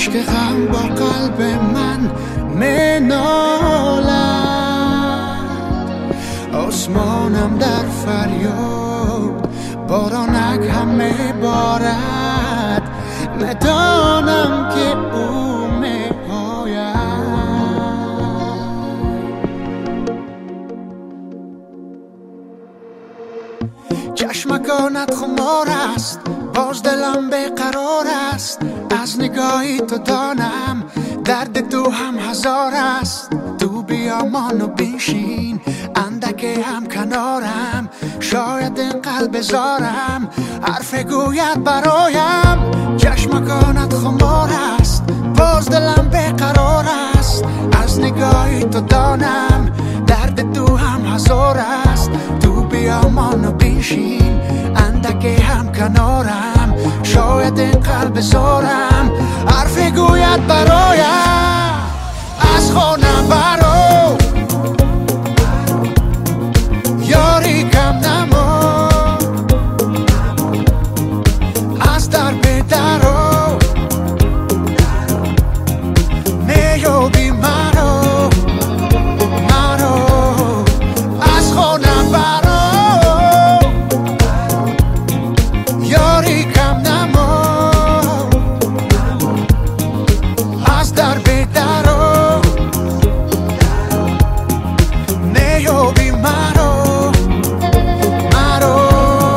عشق غم با قلب من منالد، آسمانم در فریاد بارانک هم میبارد، میدانم که او میآید. چشمکانت خمار است، باز دلم بیقرار است، از نگاهی تو دانم درد تو هم هزار است. تو بیا منو بنشین اندکی هم کنارم، شاید این قلب زارم حرف گوید برایم. چشمکانت خمار است، باز دلم بیقرار است، از نگاهی تو دانم درد تو هم هزار است. تو بیا منو بنشین اندکی هم کنارم، شاید این قلب زارم حرف گوید برایم. از خانم برو یاری کم نما، از در به درو نیابی مرو مرو. از خانم برو یاری کم نما، از در به درو نیابی مرو مرو.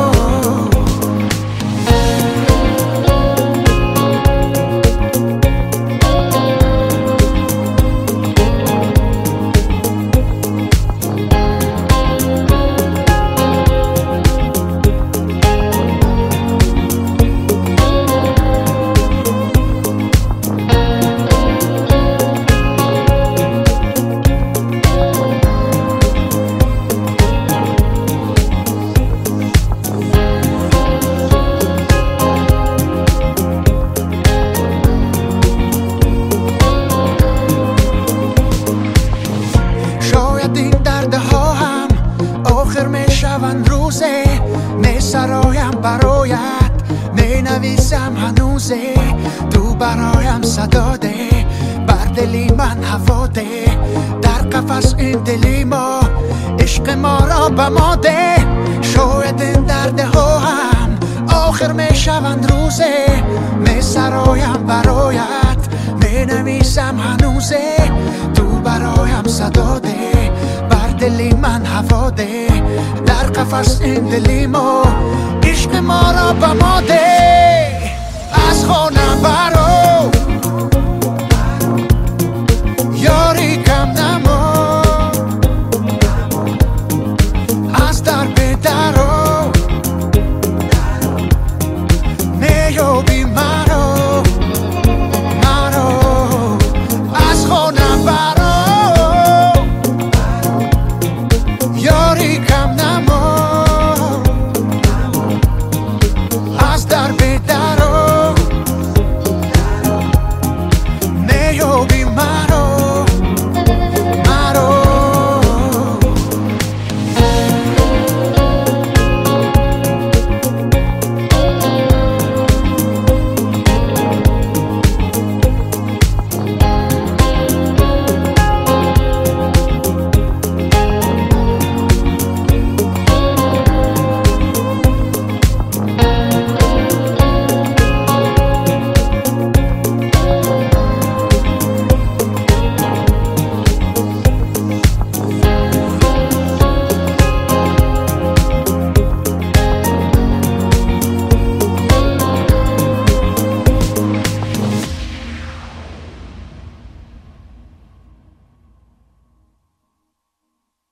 آخر می شوند روزه، می سرایم برایت، می نویسم هنوزه. تو برایم صدا ده، بر دلی من هوا ده، در قفس این دلی ما عشق ما را به ما ده. شاید این درده ها هم آخر می شوند روزه، می سرایم برایت، می نویسم هنوزه. تو برایم صدا ده، دلی من هوا ده، در قفس این دلی ما عشق ما را به ما ده. از خانم برو یاری کم نه